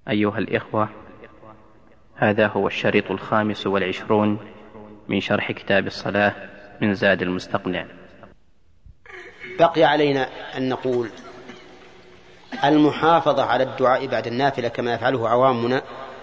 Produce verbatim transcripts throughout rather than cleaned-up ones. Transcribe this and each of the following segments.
أيها الإخوة، هذا هو الشريط الخامس والعشرون من شرح كتاب الصلاة من زاد المستقنع. بقي علينا أن نقول المحافظة على الدعاء بعد النافلة كما يفعله عوامنا،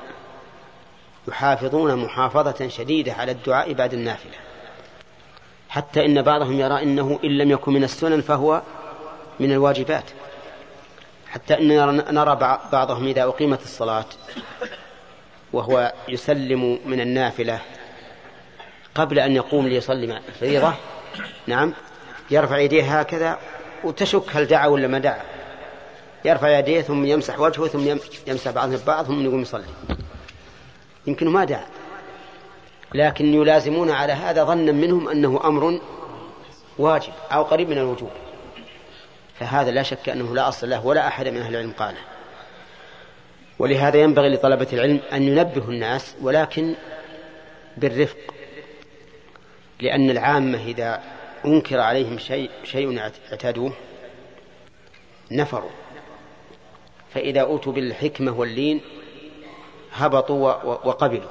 يحافظون محافظة شديدة على الدعاء بعد النافلة، حتى إن بعضهم يرى إنه إن لم يكن من السنن فهو من الواجبات، حتى إننا نرى بعضهم إذا أقيمت الصلاة وهو يسلم من النافلة قبل أن يقوم ليصلي الفريضة، نعم، يرفع يديه هكذا وتشك هل دعا ولا ما دعا، يرفع يديه ثم يمسح وجهه ثم يمسح بعضهم البعض ثم يقوم يصلي، يمكن ما دعا، لكن يلازمون على هذا ظنا منهم أنه أمر واجب أو قريب من الوجوب، فهذا لا شك أنه لا أصل له ولا أحد من أهل العلم قاله. ولهذا ينبغي لطلبة العلم أن ينبهوا الناس، ولكن بالرفق، لأن العامة إذا أنكر عليهم شيء شيء اعتادوه نفروا، فإذا أوتوا بالحكمة واللين هبطوا وقبلوا.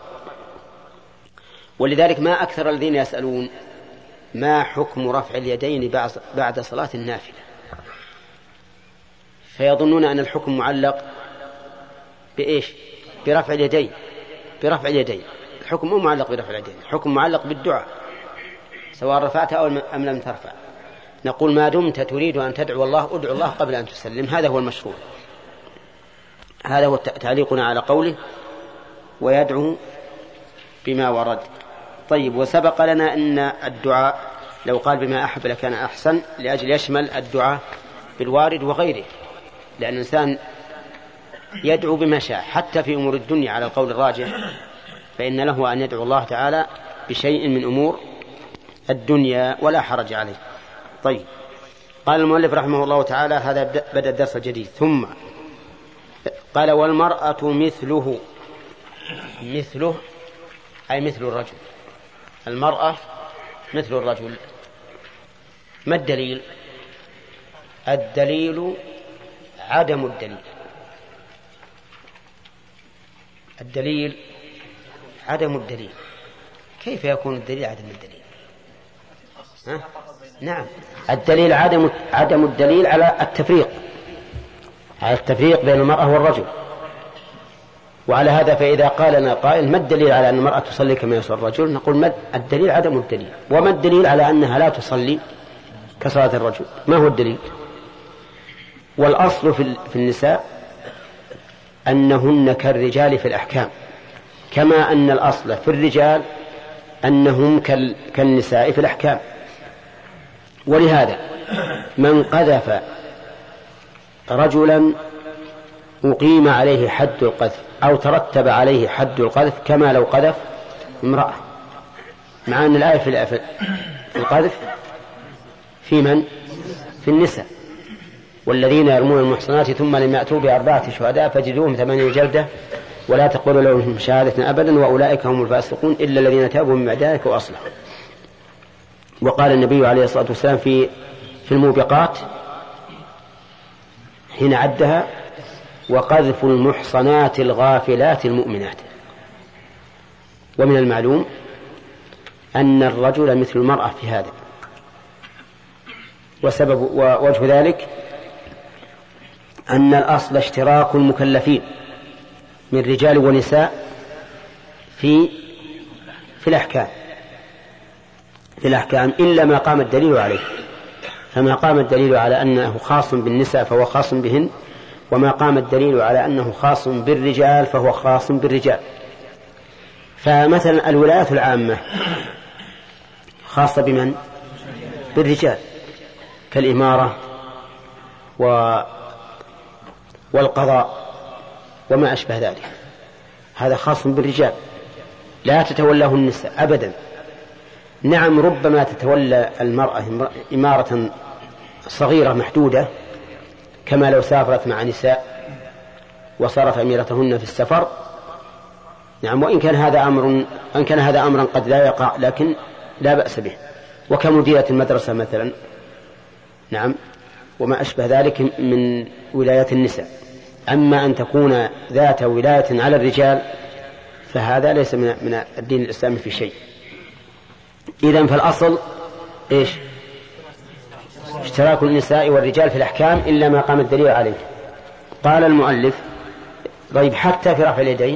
ولذلك ما أكثر الذين يسألون ما حكم رفع اليدين بعد صلاة النافلة، فيظنون أن الحكم معلق بإيش؟ برفع اليدين. برفع اليدين الحكم مو معلق برفع اليدين، الحكم معلق بالدعاء سواء رفعت أو أم لم ترفع. نقول ما دمت تريد أن تدعو الله ادعو الله قبل أن تسلم، هذا هو المشروع، هذا هو تعليقنا على قوله ويدعو بما ورد. طيب، وسبق لنا أن الدعاء لو قال بما أحب لكان أحسن، لأجل يشمل الدعاء بالوارد وغيره، لأن الإنسان يدعو بما شاء حتى في أمور الدنيا على القول الراجح، فإن له أن يدعو الله تعالى بشيء من أمور الدنيا ولا حرج عليه. طيب، قال المؤلف رحمه الله تعالى، هذا بدأ الدرس الجديد، ثم قال والمرأة مثله. مثله أي مثل الرجل، المرأة مثل الرجل. ما الدليل؟ الدليل عدم الدليل. الدليل عدم الدليل. كيف يكون الدليل عدم الدليل؟ ها؟ نعم، الدليل عدم عدم الدليل على التفريق، على التفريق بين المرأة والرجل. وعلى هذا فإذا قال لنا قائل ما الدليل على أن المرأة تصلي كما يصلي الرجل، نقول ما الدليل عدم الدليل. وما الدليل على أنها لا تصلي كصلاة الرجل؟ ما هو الدليل؟ والأصل في النساء أنهن كالرجال في الأحكام، كما أن الأصل في الرجال أنهم كالنساء في الأحكام. ولهذا من قذف رجلا أقيم عليه حد القذف أو ترتب عليه حد القذف كما لو قذف امرأة، مع أن الآية في القذف في من؟ في النساء. والذين يرمون المحصنات ثم لم يأتوا بأربعة شهداء فجلدوهم ثمانين جلدة ولا تقبلوا لهم شهادة أبدا وأولئك هم الفاسقون إلا الذين تابوا من بعد ذلك وأصلحوا. وقال النبي عليه الصلاة والسلام في في الموبقات حين عدها: وقذف المحصنات الغافلات المؤمنات. ومن المعلوم أن الرجل مثل المرأة في هذا، وسبب ووجه ذلك أن الأصل اشتراك المكلفين من رجال ونساء في في الأحكام في الأحكام إلا ما قام الدليل عليه. فما قام الدليل على أنه خاص بالنساء فهو خاص بهن، وما قام الدليل على أنه خاص بالرجال فهو خاص بالرجال. فمثلا الولايات العامة خاصة بمن؟ بالرجال، كالإمارة والقضاء وما أشبه ذلك، هذا خاص بالرجال لا تتولاه النساء أبدا. نعم، ربما تتولى المرأة إمارة صغيرة محدودة، كما لو سافرت مع نساء وصرف أميرتهن في السفر، نعم، وإن كان هذا أمر إن كان هذا أمرا قد لا يقع لكن لا بأس به، وكمديرة المدرسة مثلا، نعم، وما أشبه ذلك من ولايات النساء. أما أن تكون ذات ولاية على الرجال فهذا ليس من الدين الإسلامي في شيء. إذن فالأصل إيش؟ اشتراك النساء والرجال في الأحكام إلا ما قام الدليل عليه. قال المؤلف طيب حتى في رفع اليدين،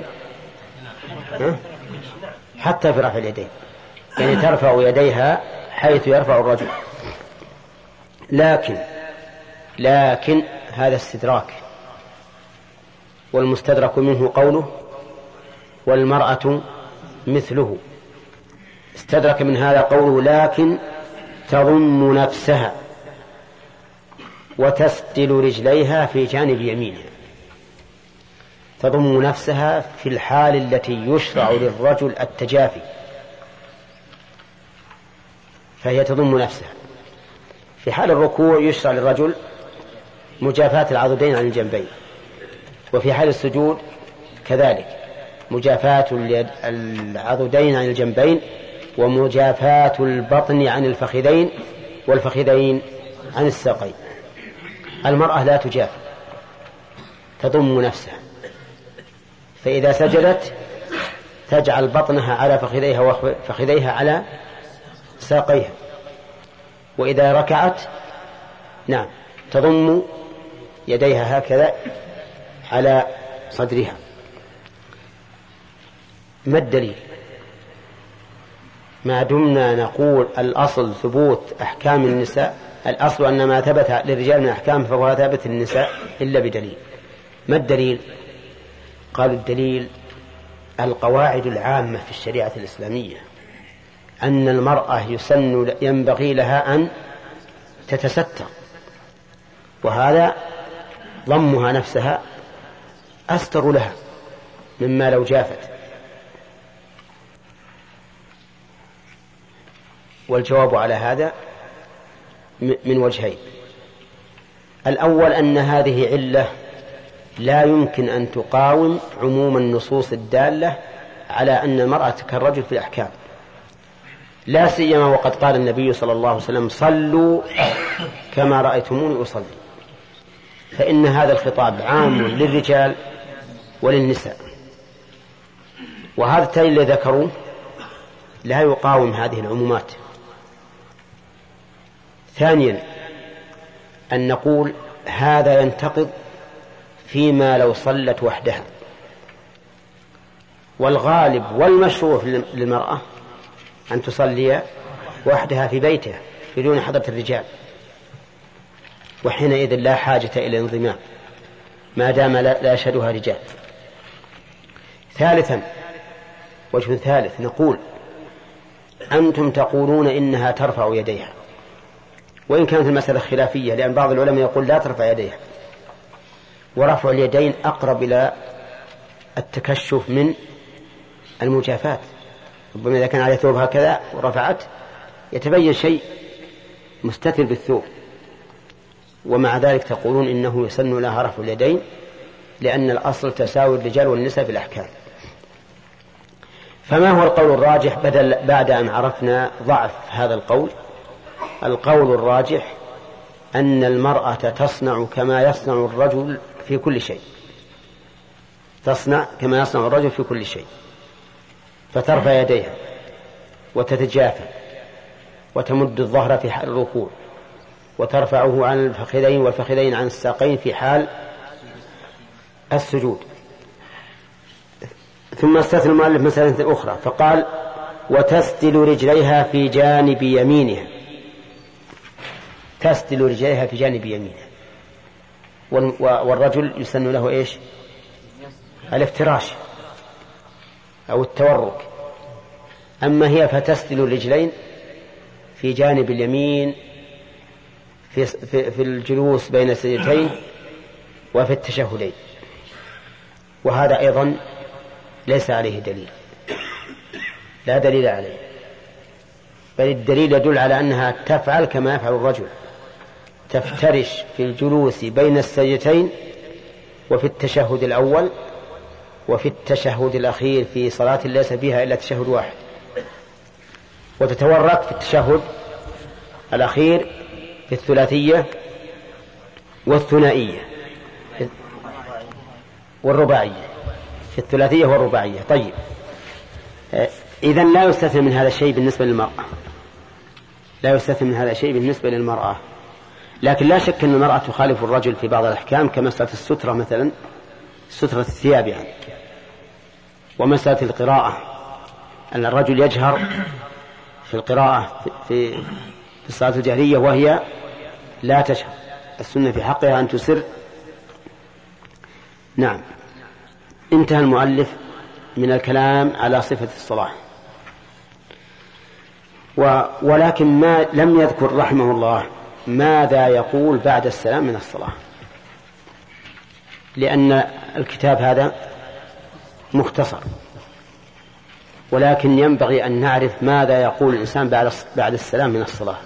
حتى في رفع اليدين يعني ترفع يديها حيث يرفع الرجل، لكن لكن هذا استدراك، والمستدرك منه قوله والمرأة مثله. استدرك من هذا قوله لكن تضم نفسها وتسدل رجليها في جانب يمينها. تضم نفسها في الحال التي يشرع للرجل التجافي، فهي تضم نفسها. في حال الركوع يشرع للرجل مجافاة العضدين عن الجنبين، وفي حال السجود كذلك مجافاة العضدين عن الجنبين ومجافاة البطن عن الفخذين والفخذين عن الساقين. المرأة لا تجافي، تضم نفسها، فإذا سجدت تجعل بطنها على فخذيها وفخذيها على ساقيها، وإذا ركعت نعم تضم يديها هكذا على صدرها. ما الدليل؟ ما دمنا نقول الأصل ثبوت أحكام النساء، الأصل أن ما ثبت للرجال من أحكام فهو ثابت للنساء إلا بدليل. ما الدليل؟ قالوا الدليل القواعد العامة في الشريعة الإسلامية أن المرأة يسن ينبغي لها أن تتستر، وهذا ضمها نفسها أستر لها مما لو جافت. والجواب على هذا من وجهين. الأول أن هذه علة لا يمكن أن تقاوم عموم النصوص الدالة على أن المرأة كالرجل في الأحكام، لا سيما وقد قال النبي صلى الله عليه وسلم صلوا كما رأيتموني أصلي، فإن هذا الخطاب عام للرجال وللنساء، وهذا التالي الذي ذكروه لا يقاوم هذه العمومات. ثانيا أن نقول هذا ينتقض فيما لو صلت وحدها، والغالب والمشروع للمرأة أن تصلي وحدها في بيتها بدون حضرة الرجال، وحينئذ لا حاجة إلى انضمام ما دام لا يشهدها رجال. ثالثا وجه ثالث نقول أنتم تقولون إنها ترفع يديها، وإن كانت المسألة خلافية، لأن بعض العلماء يقول لا ترفع يديها، ورفع اليدين أقرب إلى التكشف من المجافات. ربما إذا كان على ثوب هكذا ورفعت يتبين شيء مستتر بالثوب، ومع ذلك تقولون إنه يسن لها رفع اليدين لأن الأصل تساوي الرجال والنساء في الأحكام. فما هو القول الراجح بدل بعد أن عرفنا ضعف هذا القول؟ القول الراجح أن المرأة تصنع كما يصنع الرجل في كل شيء، تصنع كما يصنع الرجل في كل شيء، فترفع يديها وتتجافى وتمد الظهر في حال الركوع وترفعه عن الفخذين والفخذين عن الساقين في حال السجود. ثم استثنى المؤلف مسألة أخرى فقال وتسدل رجليها في جانب يمينها. تسدل رجليها في جانب يمينها، والرجل يسن له إيش؟ الافتراش أو التورك. أما هي فتسدل الرجلين في جانب اليمين في, في, في الجلوس بين السجدتين وفي التشهدين، وهذا أيضا ليس عليه دليل، لا دليل عليه، بل الدليل يدل على أنها تفعل كما يفعل الرجل، تفترش في الجلوس بين السجدتين وفي التشهد الأول وفي التشهد الأخير في صلاة ليس فيها إلا تشهد واحد، وتتورك في التشهد الأخير في الثلاثية والثنائية والرباعية، في الثلاثية والرباعية. طيب، إذن لا يستثنى من هذا الشيء بالنسبة للمرأة، لا يستثنى من هذا الشيء بالنسبة للمرأة، لكن لا شك أن المرأة تخالف الرجل في بعض الأحكام، كمسألة السترة مثلا، سترة الثياب يعني، ومسألة القراءة، أن الرجل يجهر في القراءة في في الصلاة الجهرية وهي لا تشهر، السنة في حقها أن تسر. نعم. انتهى المؤلف من الكلام على صفة الصلاة، ولكن ما لم يذكر رحمه الله ماذا يقول بعد السلام من الصلاة، لأن الكتاب هذا مختصر، ولكن ينبغي أن نعرف ماذا يقول الإنسان بعد السلام من الصلاة.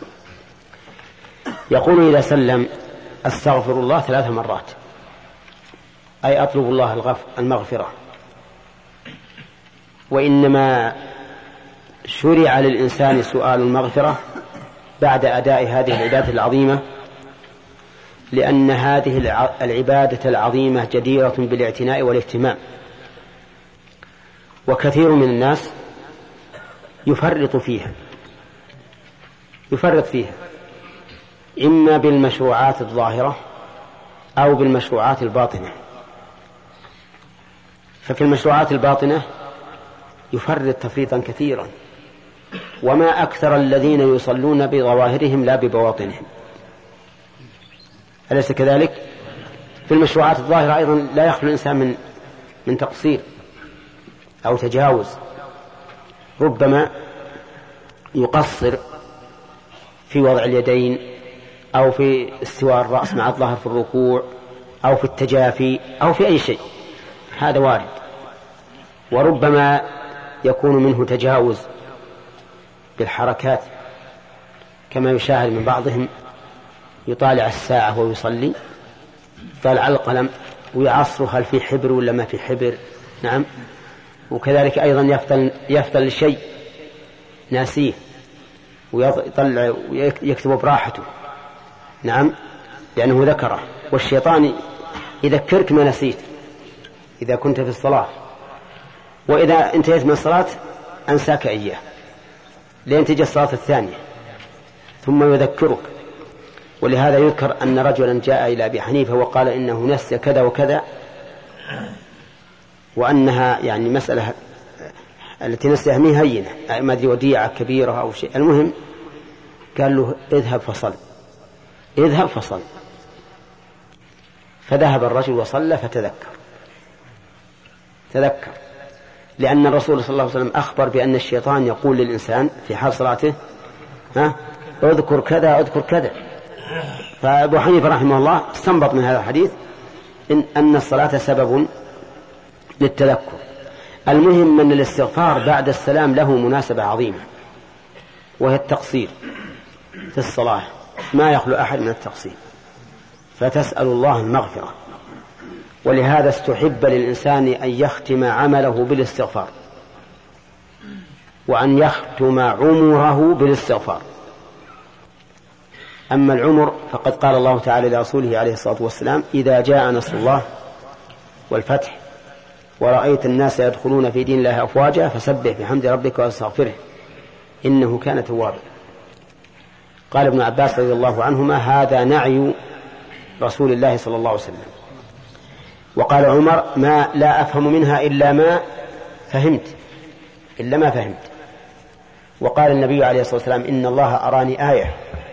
يقول إذا سلم: أستغفر الله ثلاث مرات، أي أطلب الله المغفرة. وإنما شرع للإنسان سؤال المغفرة بعد أداء هذه العبادة العظيمة، لأن هذه العبادة العظيمة جديرة بالاعتناء والاهتمام، وكثير من الناس يفرط فيها يفرط فيها إما بالمشروعات الظاهرة أو بالمشروعات الباطنة. ففي المشروعات الباطنة يفرط تفريطا كثيرا، وما أكثر الذين يصلون بظواهرهم لا ببواطنهم، أليس كذلك؟ في المشروعات الظاهرة أيضا لا يخلو الإنسان من من تقصير أو تجاوز، ربما يقصر في وضع اليدين، أو في استواء الرأس مع الظهر في الركوع، أو في التجافي، أو في أي شيء، هذا وارد. وربما يكون منه تجاوز بالحركات، كما يشاهد من بعضهم يطالع الساعة ويصلي، يطالع القلم ويعصر هل في حبر ولا ما في حبر. نعم. وكذلك أيضا يفتل, يفتل الشيء ناسيه ويطلع ويكتب براحته. نعم، لأنه ذكره، والشيطان يذكرك ما نسيت إذا كنت في الصلاة، وإذا انتهيت من الصلاة أنساك إياه لين تجي الصلاة الثانية ثم يذكرك. ولهذا يذكر أن رجلا جاء إلى أبي حنيفة وقال إنه نسي كذا وكذا، وأنها يعني مسألة التي نسيها مي هينة، ما أدري وديعة كبيرة أو شيء. المهم قال له: اذهب فصل، اذهب فصل. فذهب الرجل وصلى فتذكر تذكر لأن الرسول صلى الله عليه وسلم أخبر بأن الشيطان يقول للإنسان في حال صلاته: ها اذكر كذا اذكر كذا. فأبو حنيفة رحمه الله استنبط من هذا الحديث إن, أن الصلاة سبب للتذكر. المهم أن الاستغفار بعد السلام له مناسبة عظيمة، وهي التقصير في الصلاة، ما يخلو أحد من التقصير، فتسأل الله المغفرة. ولهذا استحب للإنسان أن يختم عمله بالاستغفار، وأن يختم عمره بالاستغفار. أما العمر فقد قال الله تعالى لرسوله عليه الصلاة والسلام: إذا جاء نصر الله والفتح ورأيت الناس يدخلون في دين الله أفواجا فسبح بحمد ربك واستغفره إنه كان توابا. قال ابن عباس رضي الله عنهما: هذا نعي رسول الله صلى الله عليه وسلم. وقال عمر: ما لا أفهم منها إلا ما فهمت إلا ما فهمت. وقال النبي عليه الصلاة والسلام: إن الله أراني آية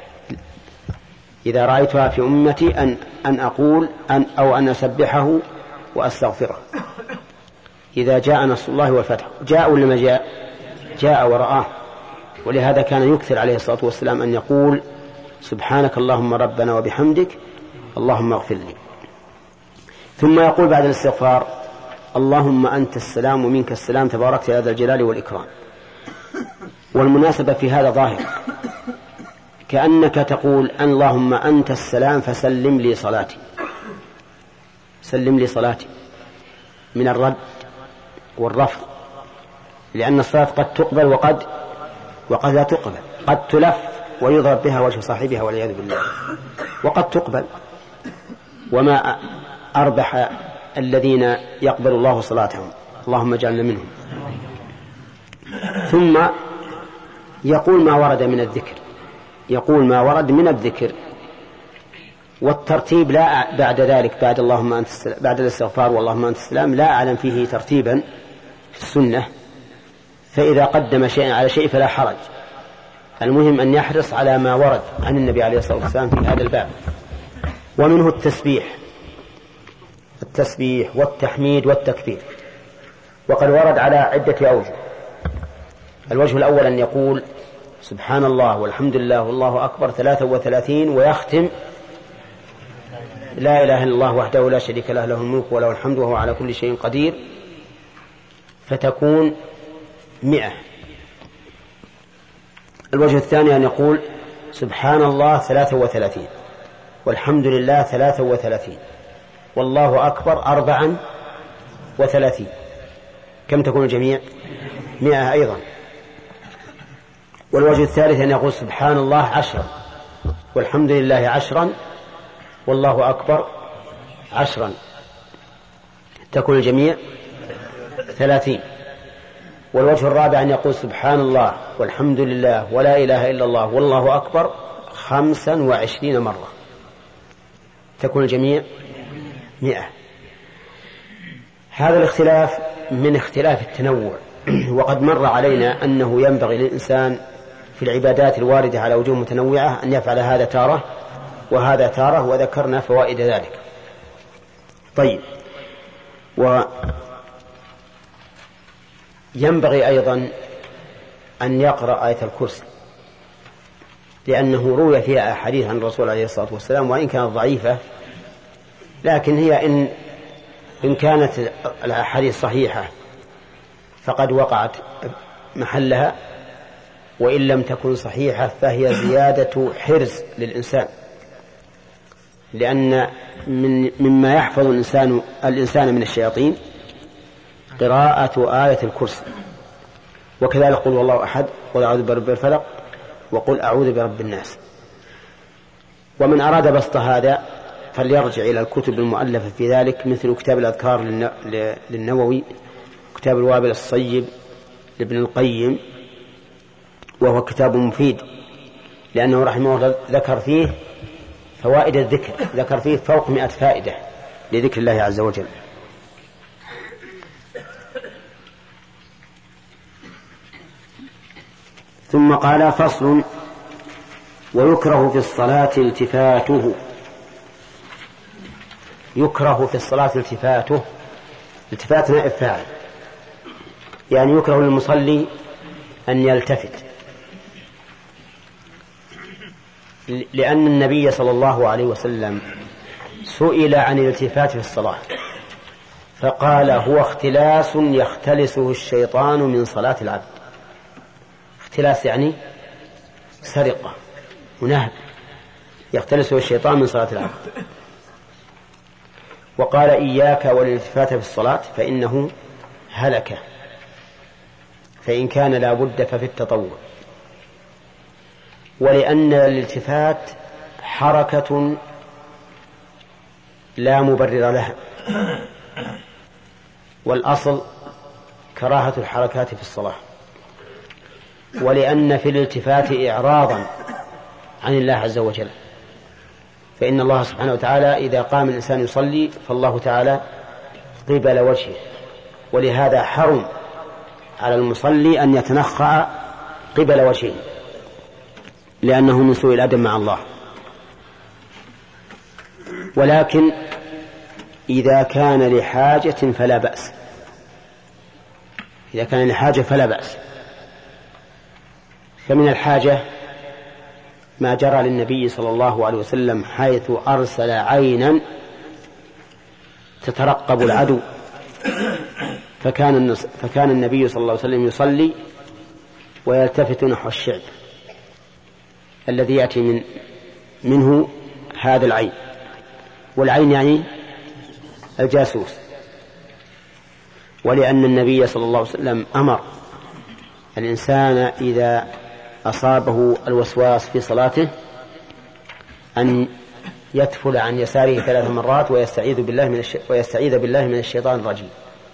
إذا رأيتها في أمتي أن, أن أقول أن أو أن أسبحه وأستغفره. إذا جاء نصر الله والفتح، جاء ولا ما جاء؟ جاء ورآه. ولهذا كان يكثر عليه الصلاة والسلام أن يقول: سبحانك اللهم ربنا وبحمدك اللهم اغفر لي. ثم يقول بعد الاستغفار: اللهم أنت السلام ومنك السلام تباركت يا ذا الجلال والإكرام. والمناسبة في هذا ظاهر، كأنك تقول: اللهم أنت السلام فسلم لي صلاتي، سلم لي صلاتي من الرد والرفض، لأن الصلاة قد تقبل وقد وقد لا تقبل، قد تلف ويضرب بها وجه صاحبها والعياذ بالله، وقد تقبل. وما أربح الذين يقبل الله صلاتهم، اللهم اجعلنا منهم. ثم يقول ما ورد من الذكر، يقول ما ورد من الذكر، والترتيب لا بعد ذلك بعد اللهم أنت السلام، بعد الاستغفار واللهم أنت السلام لا أعلم فيه ترتيبا في السنة، فإذا قدم شيئا على شيء فلا حرج، المهم أن يحرص على ما ورد عن النبي عليه الصلاة والسلام في هذا الباب. ومنه التسبيح التسبيح والتحميد والتكبير، وقد ورد على عدة أوجه. الوجه الأول أن يقول سبحان الله والحمد لله والله أكبر ثلاثة وثلاثين، ويختم لا إله إلا الله وحده لا شريك له له الملك وله الحمد وهو على كل شيء قدير، فتكون مئة. الوجه الثاني أن يقول سبحان الله ثلاثة وثلاثين والحمد لله ثلاثة وثلاثين والله أكبر أربعا وثلاثين، كم تكون الجميع؟ مئة أيضا. والوجه الثالث أن يقول سبحان الله عشرا والحمد لله عشرا والله أكبر عشرا، تكون الجميع ثلاثين. والوجه الرابع أن يقول سبحان الله والحمد لله ولا إله إلا الله والله أكبر خمسا وعشرين مرة، تكون الجميع مئة. هذا الاختلاف من اختلاف التنوع، وقد مر علينا أنه ينبغي للإنسان في العبادات الواردة على وجوه متنوعة أن يفعل هذا تارة وهذا تارة، وذكرنا فوائد ذلك. طيب، وينبغي أيضا أن يقرأ آية الكرسي، لأنه روي فيها أحاديث عن الرسول عليه الصلاة والسلام، وإن كانت ضعيفة لكن هي إن, إن كانت الأحاديث صحيحة فقد وقعت محلها، وإن لم تكن صحيحة فهي زيادة حرز للإنسان، لأن من مما يحفظ الإنسان الإنسان من الشياطين قراءة آية الكرسي، وكذلك قل والله أحد، قل أعوذ برب الفلق، وقل أعوذ برب الناس. ومن أراد بسط هذا فليرجع إلى الكتب المؤلفة في ذلك، مثل كتاب الأذكار للنووي، كتاب الوابل الصيب لابن القيم، وهو كتاب مفيد لأنه رحمه الله ذكر فيه فوائد الذكر، ذكر فيه فوق مئة فائدة لذكر الله عز وجل. ثم قال فصل: ويكره في الصلاة التفاته. يكره في الصلاة التفاته، التفات نائب فاعل، يعني يكره للمصلي أن يلتفت، لأن النبي صلى الله عليه وسلم سئل عن الالتفات في الصلاة فقال: هو اختلاس يختلسه الشيطان من صلاة العبد. اختلاس يعني سرقة ونهب، يختلسه الشيطان من صلاة العبد. وقال: إياك والالتفات في الصلاة فإنه هلكة، فإن كان لا بد ففي التطوع. ولأن الالتفات حركة لا مبرر لها، والأصل كراهة الحركات في الصلاة. ولأن في الالتفات إعراضا عن الله عز وجل، فإن الله سبحانه وتعالى إذا قام الإنسان يصلي فالله تعالى قبل وجهه، ولهذا حرم على المصلي أن يتنخع قبل وجهه، لأنه من سوء الأدب مع الله. ولكن إذا كان لحاجة فلا بأس، إذا كان لحاجة فلا بأس. فمن الحاجة ما جرى للنبي صلى الله عليه وسلم حيث أرسل عينا تترقب العدو، فكان, فكان النبي صلى الله عليه وسلم يصلي ويلتفت نحو الشعب الذي يأتي من منه هذا العين، والعين يعني الجاسوس. ولأن النبي صلى الله عليه وسلم أمر الإنسان إذا أصابه الوسواس في صلاته أن يتفل عن يساره ثلاث مرات ويستعيذ بالله من الش... ويستعيذ بالله من الشيطان الرجيم.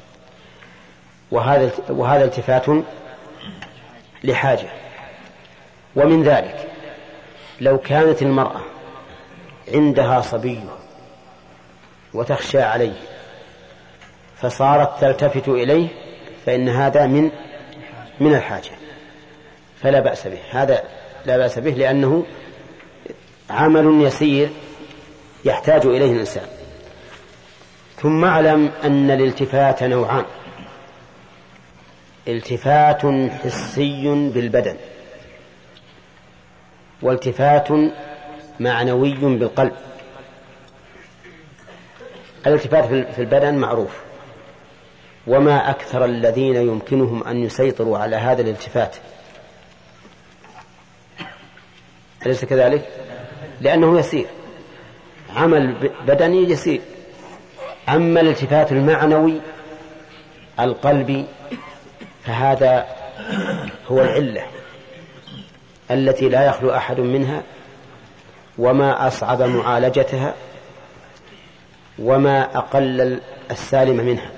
وهذا وهذا التفات لحاجة. ومن ذلك لو كانت المرأة عندها صبي وتخشى عليه فصارت تلتفت إليه فإن هذا من من الحاجة فلا بأس به، هذا لا بأس به لأنه عمل يسير يحتاج إليه الإنسان. ثم اعلم أن الالتفات نوعان: التفات حسي بالبدن، والتفات معنوي بالقلب. الالتفات في البدن معروف، وما أكثر الذين يمكنهم أن يسيطروا على هذا الالتفات، أليس كذلك؟ لأنه يسير، عمل بدني يسير. أما الالتفات المعنوي القلبي فهذا هو العلة التي لا يخلو أحد منها، وما أصعب معالجتها وما أقل السالم منها.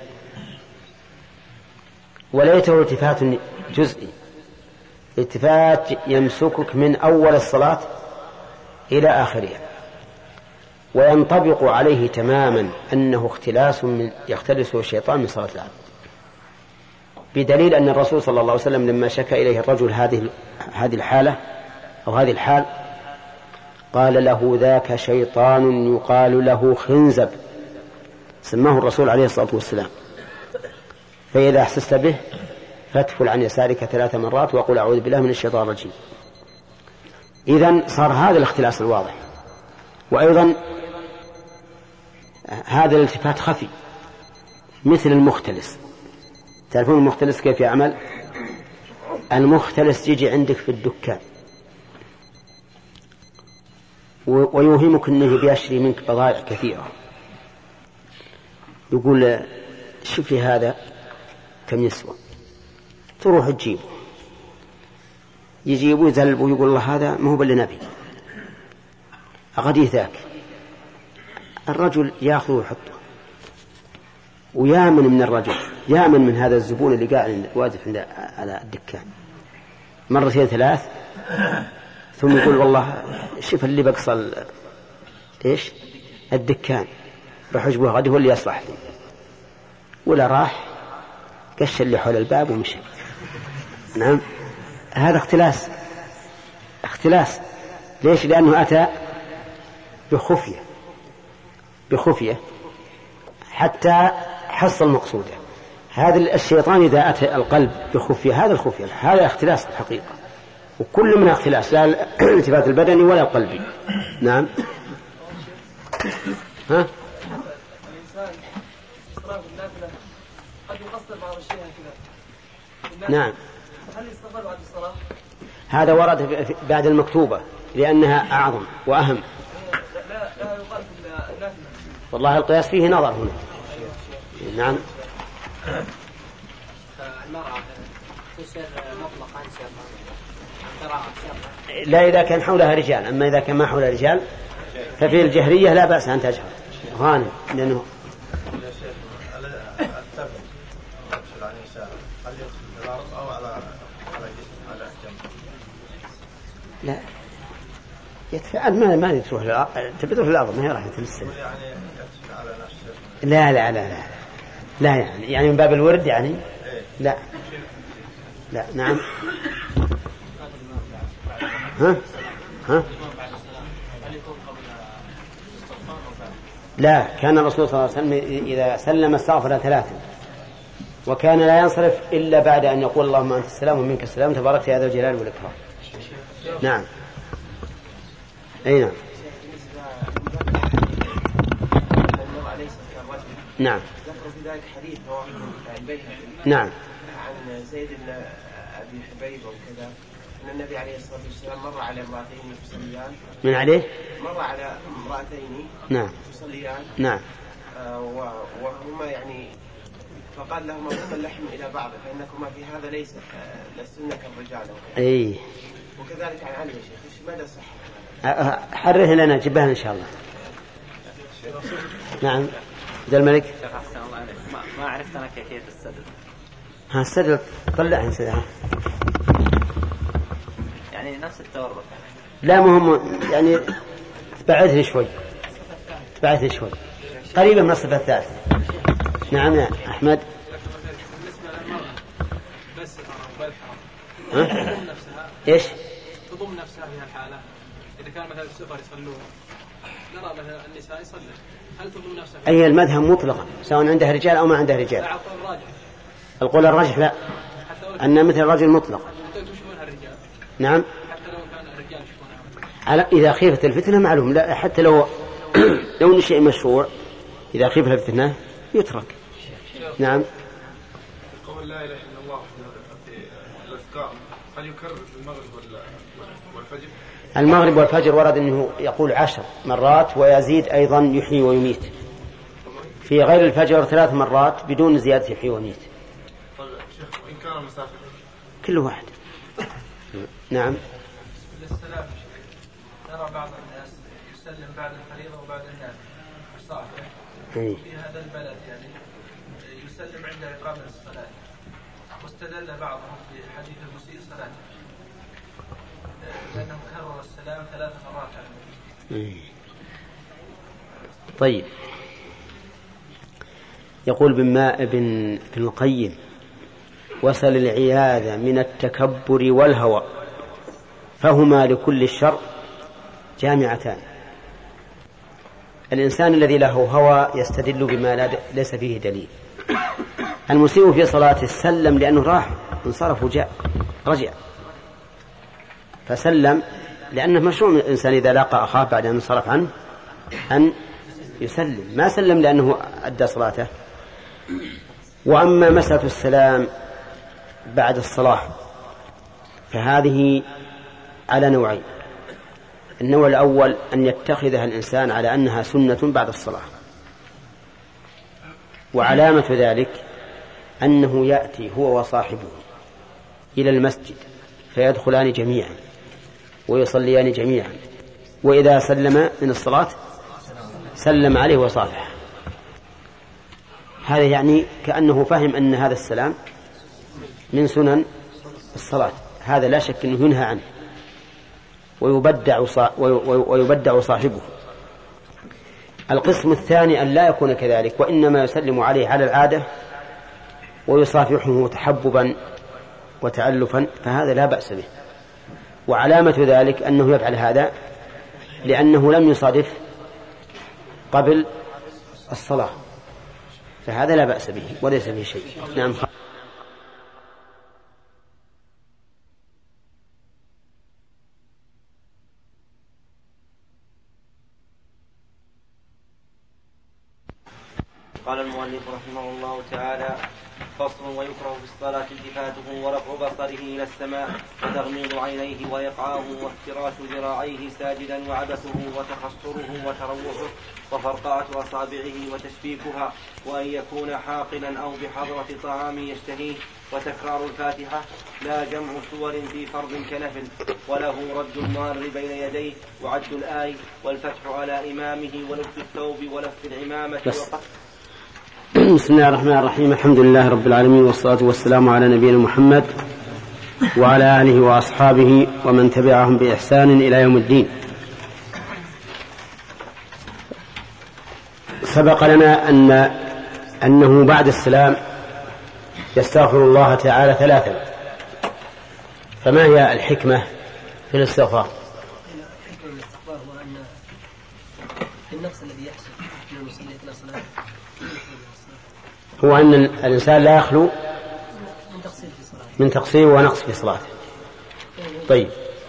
وليته التفات جزئي، التفات يمسكك من أول الصلاة إلى آخرها، وينطبق عليه تماما أنه اختلاس من يختلسه الشيطان من صلاة العبد، بدليل أن الرسول صلى الله عليه وسلم لما شكى إليه الرجل هذه هذه الحالة أو هذه الحال قال له: ذاك شيطان يقال له خنزب، سماه الرسول عليه الصلاة والسلام. فإذا أحسست به فاتفل عن يسارك ثلاث مرات وقل أعوذ بالله من الشيطان الرجيم. إذن صار هذا الاختلاس الواضح. وأيضا هذا الالتفات خفي مثل المختلس. تعرفون المختلس كيف يعمل؟ المختلس يجي عندك في الدكان ويوهمك أنه بيشري منك بضائع كثيرة، يقول: شوف لي هذا كم يسوى، تروح تجيبه، يجيبه يذلب ويقول: الله هذا ما هو باللي نبي، أغدي ذاك. الرجل يأخذ ويحطه ويامن من الرجل، يامن من هذا الزبون اللي قاعد واقف عند على الدكان مرتين ثلاث، ثم يقول: والله شوف اللي بقصل إيش الدكان بحجبه غدي هو اللي يصلح لي. ولا راح قش اللي حول الباب ومشي. نعم، هذا اختلاس. اختلاس ليش؟ لأنه أتى بخفية بخفية حتى حصل مقصوده. هذا الشيطان إذا أتى القلب بخفية، هذا الخفية هذا اختلاس الحقيقة، وكل من اختلاس، لا الالتفات البدني ولا القلبي. نعم. ها؟ نعم. هذا ورد بعد المكتوبة لأنها أعظم وأهم. والله القياس فيه نظر هنا. نعم. المرأة تصير مطلقا لا إذا كان حولها رجال، أما إذا كان ما حولها رجال ففي الجهرية لا بأس أن تجهر غانم، لأنه لا يتفعل ما ما تروح الأرض، تبي تروح الأرض ما هي راح تلسل. لا لا لا لا لا يعني يعني من باب الورد يعني لا لا. نعم. ها ها لا، كان الرسول صلى الله عليه وسلم إذا سلم استغفر ثلاثا، وكان لا ينصرف إلا بعد أن يقول: اللهم أنت السلام ومنك السلام تبارك يا ذا الجلال والإكرام. نعم. أي نعم. نعم. ذكر في ذلك حديث رواه البيهقي نعم عن زيد بن أبي حبيب وكذا أن النبي عليه الصلاة والسلام مر على امرأتين يصليان. من عليه؟ مر على امرأتين نعم يصليان. نعم. آه وهما يعني فقال لهما: هما اللحم إلى بعض فإنكما في هذا ليس آه لستن كالرجال. أي. وكذلك عن علي يا شيخ، ماذا صح؟ حرره لنا جبهنا إن شاء الله. نعم عبد الملك. شيخ أحسن الله عليك، ما عرفت أنا كيفية السدل. ها السدل طلع سدل يعني نفس التورط. لا مهم يعني تبعده شوي تبعده شوي قريبة من الصفة الثالثة. نعم يا أحمد. ها؟ إيش؟ تضم نفسها في الحالة إذا كان مثلا السفر يصلون نرى مثلا النساء يصلي هل تضم نفسها؟ أي المذهب مطلقا سواء عندها رجال أو ما عندها رجال. القول الراجح لا أن مثل الرجل مطلقا. نعم حتى لو كان الرجال على إذا خيفت الفتنة معلوم لا حتى لو لو شيء مشروع إذا خيفت الفتنة يترك. نعم. قول لا إله إلا الله في الأذكار هل يكرر في المغرب والفجر؟ المغرب والفجر ورد أنه يقول عشر مرات ويزيد أيضا يحيي ويميت. في غير الفجر ثلاث مرات بدون زيادة يحيي ويميت. إن كان مسافر كل واحد. نعم. للسلام نرى بعض الناس يسلم بعد الفريضة وبعد النافلة صحيح في هذا البلد يعني يسلم عند إقامة الصلاة واستدل بعضهم بحديث المسيء صلاته لأنه كرر السلام ثلاث مرات عنه. طيب يقول ابن القيم وصل العياذة من التكبر والهوى فهما لكل الشر جامعتان. الإنسان الذي له هوى يستدل بما ليس فيه دليل. المسيء في صلاته سلم لأنه راح انصرف وجاء رجع فسلم لأنه مشروع من الإنسان إذا لاقى أخاه بعد أن انصرف عنه أن يسلم ما سلم لأنه أدى صلاته. وأما مسألة السلام بعد الصلاة فهذه على نوعين. النوع الأول أن يتخذها الإنسان على أنها سنة بعد الصلاة وعلامة ذلك أنه يأتي هو وصاحبه إلى المسجد فيدخلان جميعا ويصليان جميعا وإذا سلم من الصلاة سلم عليه وصافح. هذا يعني كأنه فهم أن هذا السلام من سنن الصلاة. هذا لا شك أنه ينهى عنه ويبدع ويبدع صاحبه. القسم الثاني أن لا يكون كذلك وإنما يسلم عليه على العادة ويصافحه تحببا وتألفا فهذا لا بأس به. وعلامة ذلك أنه يفعل هذا لأنه لم يصادف قبل الصلاة فهذا لا بأس به وليس به شيء. نعم. قال المؤلف رحمه الله تعالى فصل ويكره في الصلاة التفاته ورفع بصره إلى السماء وتغميض عينيه وإقعاءه وافتراش ذراعيه ساجدا وعبثه وتخصره وتروحه وفرقعة أصابعه وتشبيكها وأن يكون حاقنا أو بحضرة طعام يشتهيه وتكرار الفاتحة لا جمع سور في فرض كنفل وله رد المار بين يديه وعد الآي والفتح على إمامه ولف الثوب ولف العمامة وقف. بسم الله الرحمن الرحيم. الحمد لله رب العالمين والصلاة والسلام على نبينا محمد وعلى آله وأصحابه ومن تبعهم بإحسان إلى يوم الدين. سبق لنا أن أنه بعد السلام يستغفر الله تعالى ثلاثا فما هي الحكمة في الاستغفار؟ الحكمة من الاستغفار هو أن النقص الذي يحصل من المصلي إلى صلاة هو أن الإنسان لا يخلو من تقصير ونقص في صلاته. طيب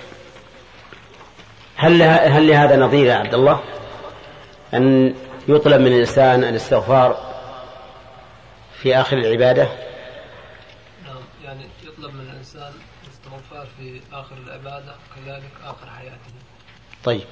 هل هل لهذا نظير يا عبد الله أن يطلب من الإنسان الاستغفار في آخر العبادة؟ نعم يعني يطلب من الإنسان الاستغفار في آخر العبادة كذلك آخر حياته. طيب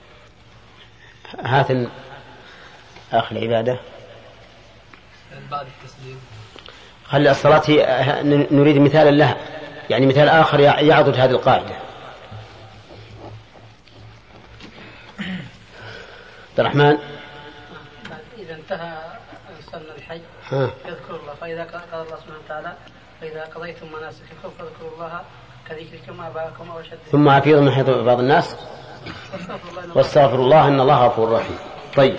هات آخر العبادة بعد التسليم. خلي الصلاة نريد مثالا لها يعني مثال آخر يعضد هذه القاعدة. عبد الرحمن انتهى صلى الحج يذكر الله، فإذا قال الله سبحانه وتعالى فإذا قضيتم مناسككم فاذكروا الله كذكركم آباءكم أو أشد ثم أفيض من حيث بعض الناس واستغفر الله إن الله غفور رحيم. طيب،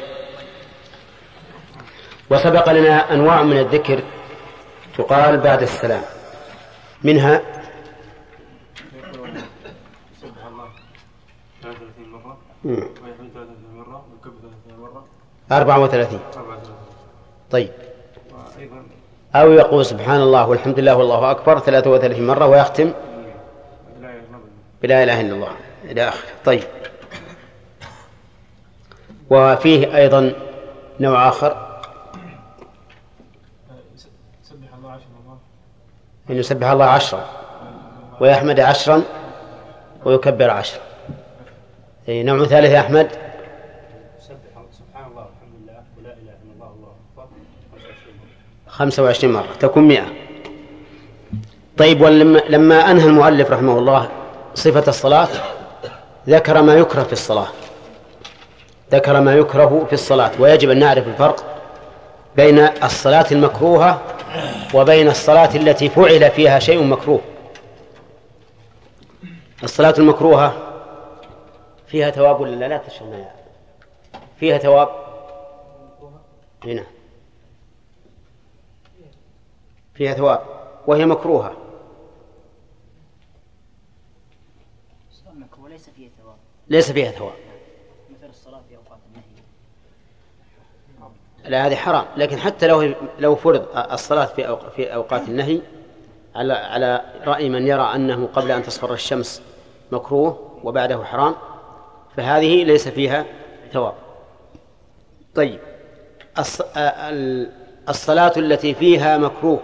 وسبق لنا أنواع من الذكر تقال بعد السلام، منها سبحان الله ثلاثة وثلاثين مرة ويحمد ثلاثة وثلاثين مرة ويكبر ثلاثة وثلاثين مرة أربعة وثلاثين. طيب، أو يقول سبحان الله والحمد لله والله أكبر ثلاثة وثلاثين مرة ويختم بلا إله إلا الله إلى آخره. طيب، وفيه أيضا نوع آخر أن يسبح الله عشرا ويحمد عشرا ويكبر عشرا. نوع ثالث يا أحمد سبحان الله والحمد لله ولا إله إلا الله والله أكبر خمسة وعشرين مرة تكون مئة. طيب، ولما أنهى المؤلف رحمه الله صفة الصلاة ذكر ما يكره في الصلاة ذكر ما يكره في الصلاة ويجب أن نعرف الفرق بين الصلاة المكروهة وبين الصلاة التي فعل فيها شيء مكروه. الصلاة المكروهة فيها ثواب ولا لا؟ لا تشرنا فيها ثواب هنا فيها ثواب وهي مكروهة وليس فيها ثواب ليس فيها ثواب مثل الصلاة في أوقات النهي. لا، هذه حرام. لكن حتى لو لو فرض الصلاة في في أوقات النهي على على رأي من يرى أنه قبل أن تصفر الشمس مكروه وبعده حرام، فهذه ليس فيها ثواب. طيب، الصلاة التي فيها مكروه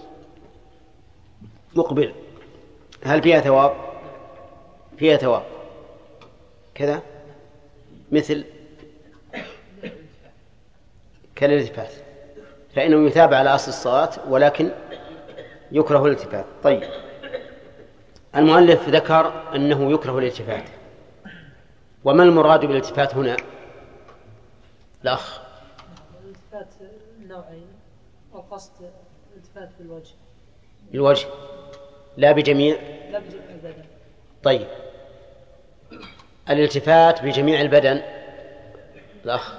مقبل هل فيها ثواب؟ فيها ثواب كذا، مثل كالالتفات، فإنه يتابع على أصل الصلاة ولكن يكره الالتفات. طيب، المؤلف ذكر أنه يكره الالتفات، وما المراد بالالتفات هنا؟ الأخ الالتفات نوعين، القصد الالتفات بالوجه بالوجه لا بجميع لا بجميع البدن. طيب، الالتفات بجميع البدن الأخ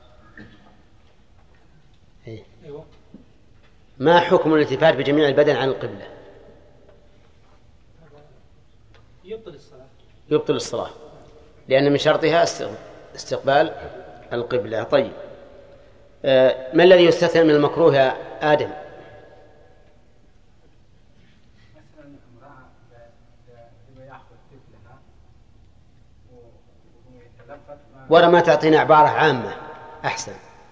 أيوة. ما حكم الالتفات بجميع البدن عن القبلة؟ يبطل الصلاة يبطل الصلاة لأن من شرطها استقبال القبلة. طيب، ما الذي يستثنى من المكروه يا آدم؟ ولا ما تعطينا عبارة عامة أحسن.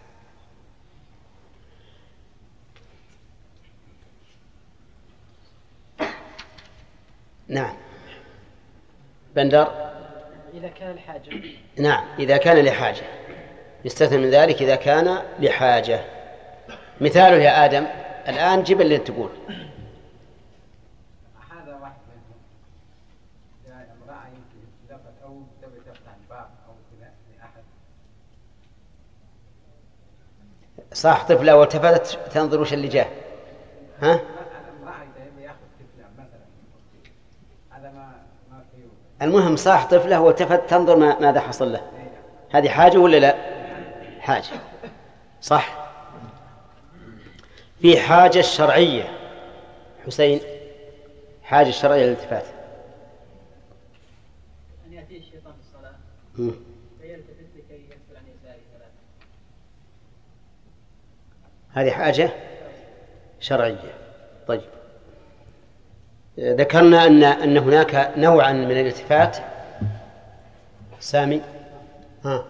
نعم بندر. إذا كان لحاجة. نعم، إذا كان لحاجة يستثنى من ذلك إذا كان لحاجة. مثاله يا آدم الآن جيب اللي تقول. هذا واحد منهم يعني امرأة يمكن تلفت أو تبي تفتح الباب أو كذا لأحد. صح، طفلة والتفتت تنظر وش اللي جاء. ها؟ امرأة يبي يأخذ طفلة مثلا، هذا ما ما فيه. المهم صح طفلة والتفت تنظر ما ماذا حصل له. هذه حاجة ولا لا؟ حاجة صح. في حاجة الشرعية حسين، حاجة الشرعية للالتفات أن يأتي الشيطان في الصلاة فيلتفت لكي يكفر عن يساره ثلاثة. هذه حاجة شرعية. طيب، ذكرنا أن أن هناك نوعا من الالتفات. سامي ها.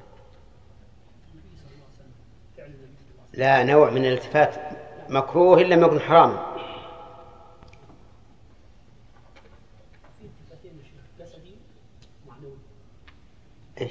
لا، نوع من الالتفات مكروه إلا ما يكون حراما. إيش؟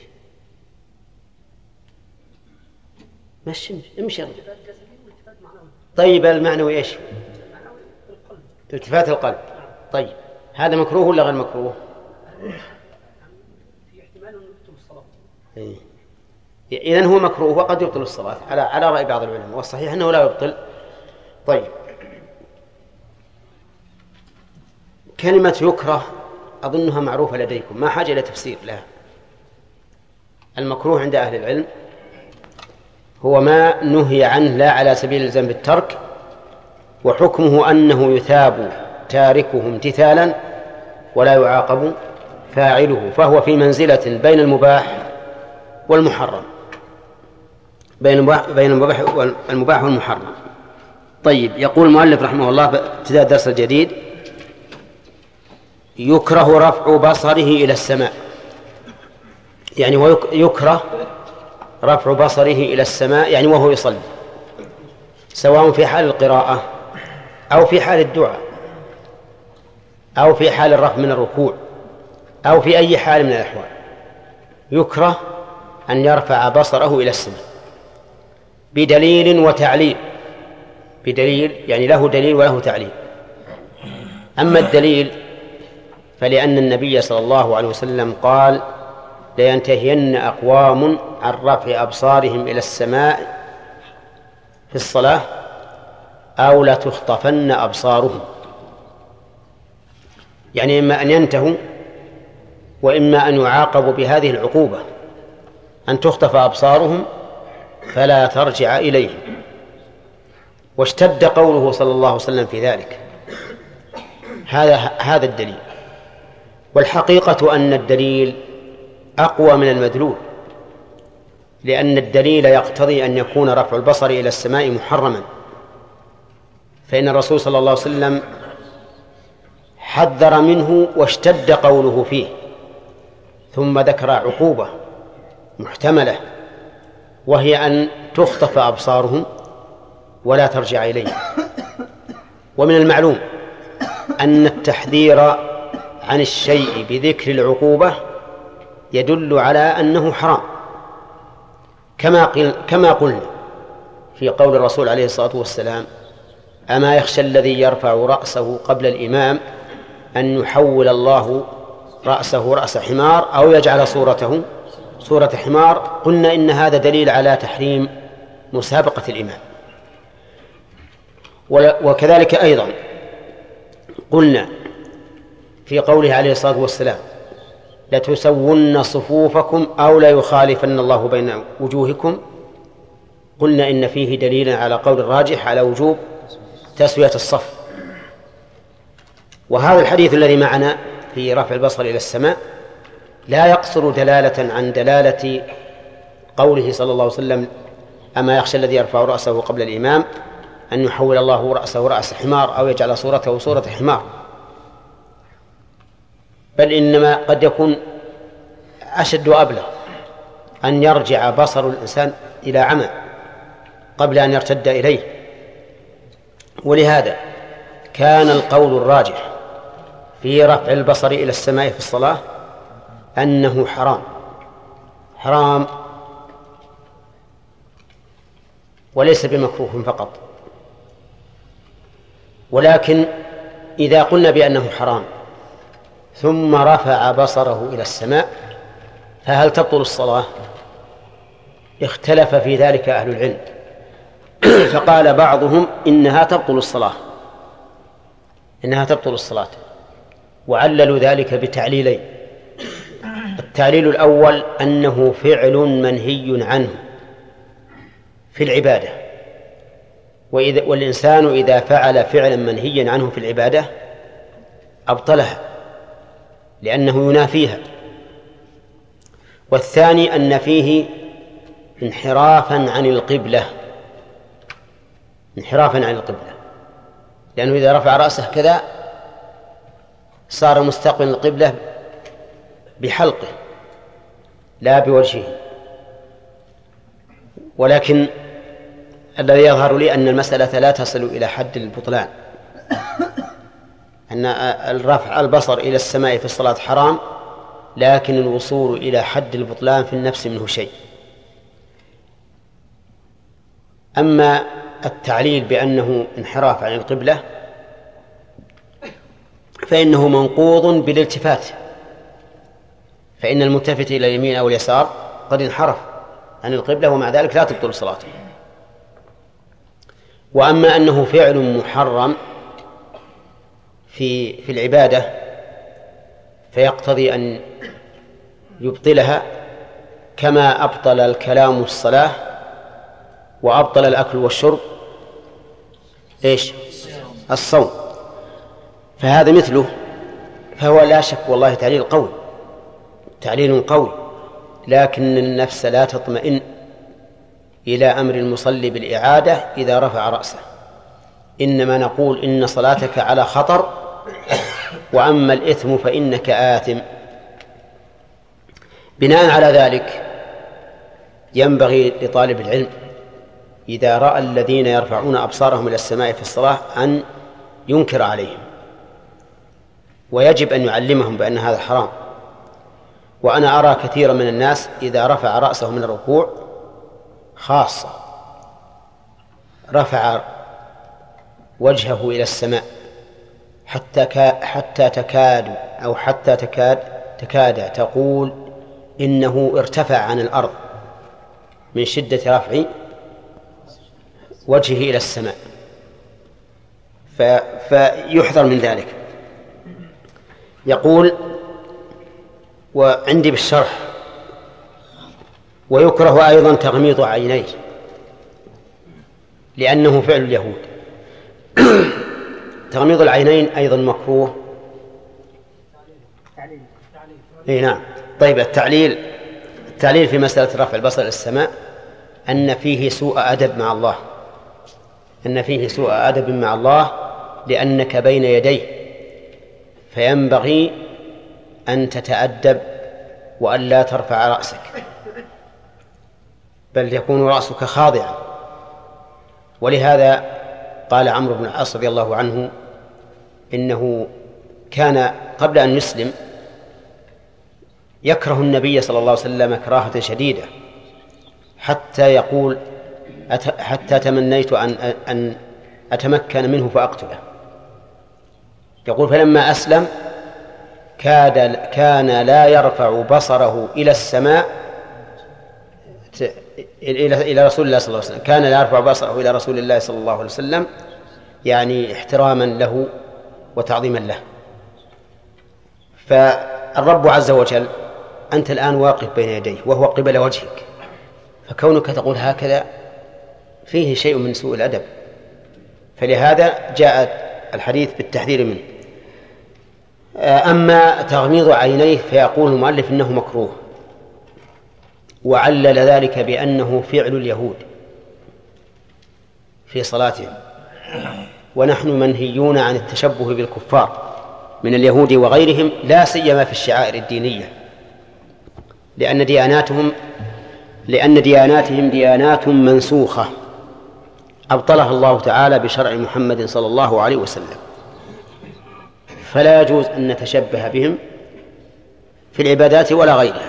مشي امشي. طيب، المعنوي إيش؟ التفات القلب. طيب، هذا مكروه ولا غير مكروه؟ في احتمال أن يكتب الصلاة. إيه؟ إذن هو مكروه وقد يبطل الصلاة على على رأي بعض العلماء، والصحيح أنه لا يبطل. طيب، كلمة يكره أظنها معروفة لديكم، ما حاجة إلى تفسير لها. المكروه عند أهل العلم هو ما نهي عنه لا على سبيل الزم بالترك، وحكمه أنه يثاب تاركه امتثالا ولا يعاقب فاعله، فهو في منزلة بين المباح والمحرم، بين المباح والمباح والمحرم. طيب، يقول المؤلف رحمه الله ابتداء الدرس الجديد: يكره رفع بصره إلى السماء، يعني ويكره رفع بصره إلى السماء يعني وهو يصلي، سواء في حال القراءة أو في حال الدعاء أو في حال الرفع من الركوع أو في أي حال من الأحوال، يكره أن يرفع بصره إلى السماء بدليل وتعليل. بدليل يعني له دليل وله تعليل. أما الدليل فلأن النبي صلى الله عليه وسلم قال: لينتهين أقوام عن رفع أبصارهم إلى السماء في الصلاة أو لتخطفن أبصارهم، يعني إما أن ينتهوا وإما أن يعاقبوا بهذه العقوبة، أن تخطف أبصارهم فلا ترجع إليهم. واشتد قوله صلى الله عليه وسلم في ذلك. هذا هذا الدليل. والحقيقة أن الدليل أقوى من المدلول، لأن الدليل يقتضي أن يكون رفع البصر إلى السماء محرما، فإن الرسول صلى الله عليه وسلم حذر منه واشتد قوله فيه، ثم ذكر عقوبة محتملة وهي أن تخطف أبصارهم ولا ترجع إليه. ومن المعلوم أن التحذير عن الشيء بذكر العقوبة يدل على أنه حرام، كما كما قلنا في قول الرسول عليه الصلاة والسلام: أما يخشى الذي يرفع رأسه قبل الإمام أن يحول الله رأسه رأس حمار أو يجعل صورته صورة حمار. قلنا إن هذا دليل على تحريم مسابقة الإمام. وكذلك أيضا قلنا في قوله عليه الصلاة والسلام: لتسون صفوفكم أو لا يخالفن الله بين وجوهكم، قلنا إن فيه دليل على قول الراجح على وجوب تسوية الصف. وهذا الحديث الذي معنا في رفع البصر إلى السماء لا يقصر دلالة عن دلالة قوله صلى الله عليه وسلم: أما يخشى الذي يرفع رأسه قبل الإمام أن يحول الله رأسه رأس حمار أو يجعل صورته صورة حمار، بل إنما قد يكون أشد وأبلغ أن يرجع بصر الإنسان إلى عمى قبل أن يرتد إليه. ولهذا كان القول الراجح في رفع البصر إلى السماء في الصلاة أنه حرام حرام وليس بمكروه فقط. ولكن إذا قلنا بأنه حرام ثم رفع بصره إلى السماء فهل تبطل الصلاة؟ اختلف في ذلك أهل العلم، فقال بعضهم إنها تبطل الصلاة إنها تبطل الصلاة وعللوا ذلك بتعليلين. التعليل الأول أنه فعل منهي عنه في العبادة، وإذا والإنسان إذا فعل فعلا منهيا عنه في العبادة أبطلها لأنه ينافيها. والثاني أن فيه انحرافا عن القبلة انحرافا عن القبلة لأنه إذا رفع رأسه كذا صار مستقبل القبلة بحلقه لا بوجهه. ولكن الذي يظهر لي أن المسألة لا تصل إلى حد البطلان، أن الرفع البصر إلى السماء في الصلاة حرام، لكن الوصول إلى حد البطلان في النفس منه شيء. أما التعليل بأنه انحراف عن القبلة فإنه منقوض بالالتفات، فإن الملتفت إلى اليمين أو اليسار قد انحرف عن القبلة ومع ذلك لا تبطل صلاته. وأما أنه فعل محرم في في العبادة فيقتضي أن يبطلها كما أبطل الكلام الصلاة وأبطل الأكل والشرب إيش الصوم، فهذا مثله، فهو لا شك والله تعليل قوي تعليل قوي، لكن النفس لا تطمئن إلى أمر المصلي بالإعادة إذا رفع رأسه، إنما نقول إن صلاتك على خطر، وأما الإثم فإنك آثم. بناء على ذلك ينبغي لطالب العلم إذا رأى الذين يرفعون أبصارهم إلى السماء في الصلاة أن ينكر عليهم، ويجب أن يعلمهم بأن هذا حرام. وأنا أرى كثيرا من الناس إذا رفع رأسه من الركوع خاصة رفع وجهه إلى السماء حتى حتى تكاد أو حتى تكاد تكاد تقول إنه ارتفع عن الأرض من شدة رفع وجهه إلى السماء، فيحذر من ذلك. يقول وعندي بالشرح: ويكره أيضا تغميض عينيه لأنه فعل اليهود. تغميض العينين أيضا مكروه. إيه نعم. طيب التعليل التعليل في مسألة رفع البصر إلى السماء أن فيه سوء أدب مع الله أن فيه سوء أدب مع الله لأنك بين يديه، فينبغي أن تتأدب وأن لا ترفع رأسك، بل يكون رأسك خاضعا. ولهذا قال عمرو بن العاص رضي الله عنه إنه كان قبل أن يسلم يكره النبي صلى الله عليه وسلم كراهة شديدة، حتى يقول حتى تمنيت أن أن أتمكن منه فأقتله. يقول فلما أسلم كاد كان لا يرفع بصره إلى السماء إلى إلى رسول الله صلى الله عليه وسلم، كان لا يرفع بصره إلى رسول الله صلى الله عليه وسلم، يعني احتراما له وتعظيما له. فالرب عز وجل أنت الآن واقف بين يديه وهو قبل وجهك، فكونك تقول هكذا فيه شيء من سوء الأدب، فلهذا جاء الحديث بالتحذير منه. أما تغميض عينيه فيقول المؤلف إنه مكروه، وعلل ذلك بأنه فعل اليهود في صلاتهم، ونحن منهيون عن التشبه بالكفار من اليهود وغيرهم، لا سيما في الشعائر الدينية، لأن دياناتهم لأن دياناتهم ديانات منسوخة أبطلها الله تعالى بشرع محمد صلى الله عليه وسلم، فلا يجوز أن نتشبه بهم في العبادات ولا غيرها.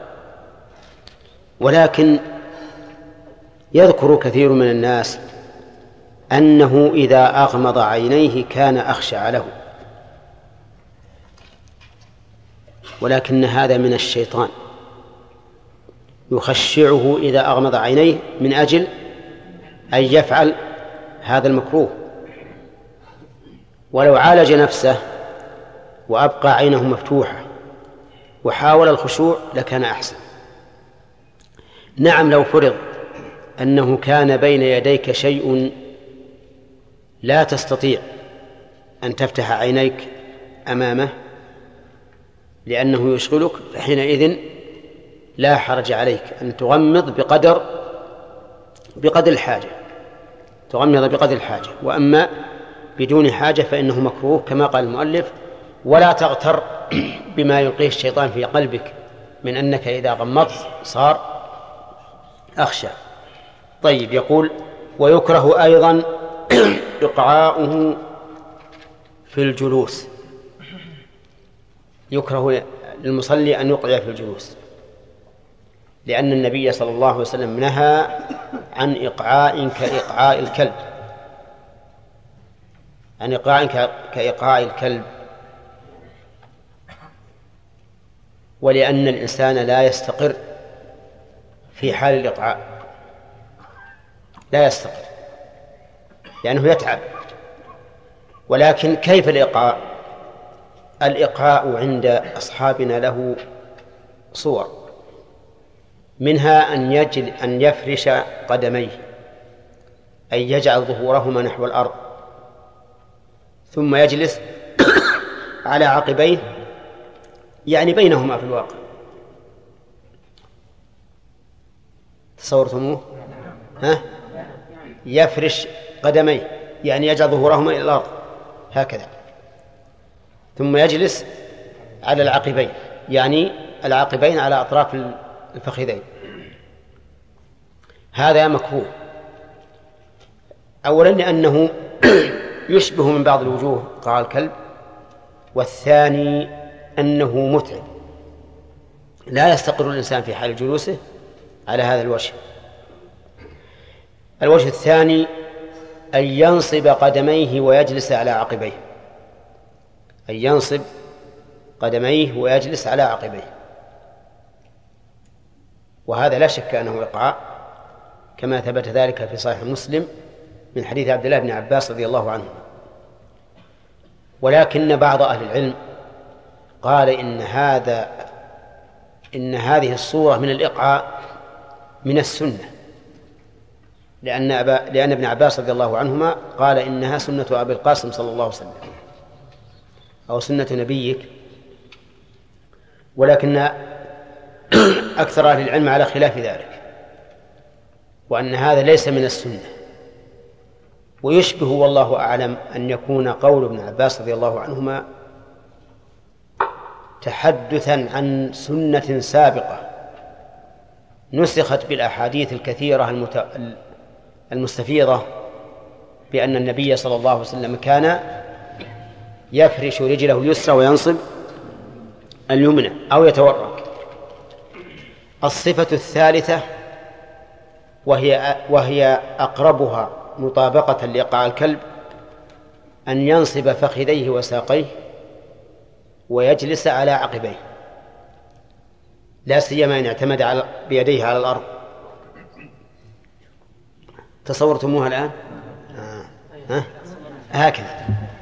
ولكن يذكر كثير من الناس أنه إذا أغمض عينيه كان أخشع له، ولكن هذا من الشيطان، يخشعه إذا أغمض عينيه من أجل أن يفعل هذا المكروه. ولو عالج نفسه وأبقى عينه مفتوحة وحاول الخشوع لكان أحسن. نعم، لو فرض أنه كان بين يديك شيء لا تستطيع أن تفتح عينيك أمامه لأنه يشغلك، فحينئذ لا حرج عليك أن تغمض بقدر بقدر الحاجة تغمض بقدر الحاجة. وأما بدون حاجة فإنه مكروه كما قال المؤلف: ولا تغتر بما يلقيه الشيطان في قلبك من أنك إذا غمضت صار أخشى. طيب، يقول: ويكره أيضا إقعاؤه في الجلوس، يكره للمصلي أن يقعد في الجلوس، لأن النبي صلى الله عليه وسلم نهى عن إقعاء كإقعاء الكلب عن إقعاء كإقعاء الكلب ولأن الإنسان لا يستقر في حال الإقعاء لا يستقر لأنه يتعب. ولكن كيف الإقعاء؟ الإقعاء عند أصحابنا له صور، منها أن يجل أن يفرش قدميه أي يجعل ظهورهما نحو الأرض ثم يجلس على عقبيه يعني بينهما في الواقع. تصورتموه؟ ها؟ يفرش قدميه يعني يجعل ظهورهما إلى الأرض هكذا ثم يجلس على العقبين يعني العقبين على أطراف الفخذين. هذا مكروه أولا لأنه يشبه من بعض الوجوه قاع الكلب، والثاني أنه متعب لا يستقر الإنسان في حال جلوسه على هذا الوجه. الوجه الثاني أن ينصب قدميه ويجلس على عقبيه، أن ينصب قدميه ويجلس على عقبيه، وهذا لا شك أنه إقعاء كما ثبت ذلك في صحيح مسلم من حديث عبد الله بن عباس رضي الله عنه. ولكن بعض أهل العلم قال إن هذا إن هذه الصورة من الإقعاء من السنة، لأن أبا لأن ابن عباس رضي الله عنهما قال إنها سنة أبي القاسم صلى الله عليه وسلم أو سنة نبيك. ولكن أكثر أهل العلم على خلاف ذلك، وأن هذا ليس من السنة، ويشبه والله أعلم أن يكون قول ابن عباس رضي الله عنهما تحدثا عن سنة سابقة نسخت بالأحاديث الكثيرة المستفيضة بأن النبي صلى الله عليه وسلم كان يفرش رجله اليسرى وينصب اليمنى أو يتورك. الصفة الثالثة وهي, وهي أقربها مطابقة لإقعاء الكلب أن ينصب فخذيه وساقيه ويجلس على عقبيه، لا سيما إن اعتمد على بيديه على الأرض. تصورتموها الآن؟ آه. ها؟ هكذا